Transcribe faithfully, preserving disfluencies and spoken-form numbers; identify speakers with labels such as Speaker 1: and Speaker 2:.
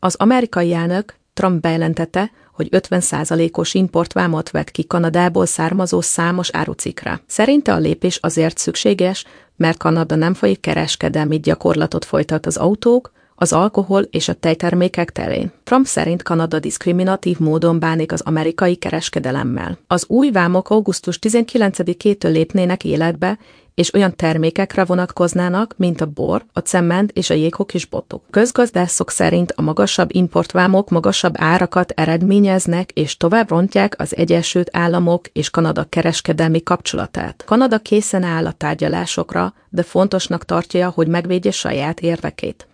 Speaker 1: Az amerikai elnök Trump bejelentette, hogy ötven százalékos importvámot vett ki Kanadából származó számos árucikkre. Szerinte a lépés azért szükséges, mert Kanada nem folyik kereskedelmi gyakorlatot folytat az autók, az alkohol és a tejtermékek terén. Trump szerint Kanada diszkriminatív módon bánik az amerikai kereskedelemmel. Az új vámok augusztus tizenkilencedikétől lépnének életbe, és olyan termékekre vonatkoznának, mint a bor, a cement és a jéghokis botok. Közgazdászok szerint a magasabb importvámok magasabb árakat eredményeznek, és tovább rontják az Egyesült Államok és Kanada kereskedelmi kapcsolatát. Kanada készen áll a tárgyalásokra, de fontosnak tartja, hogy megvédje saját érvekét.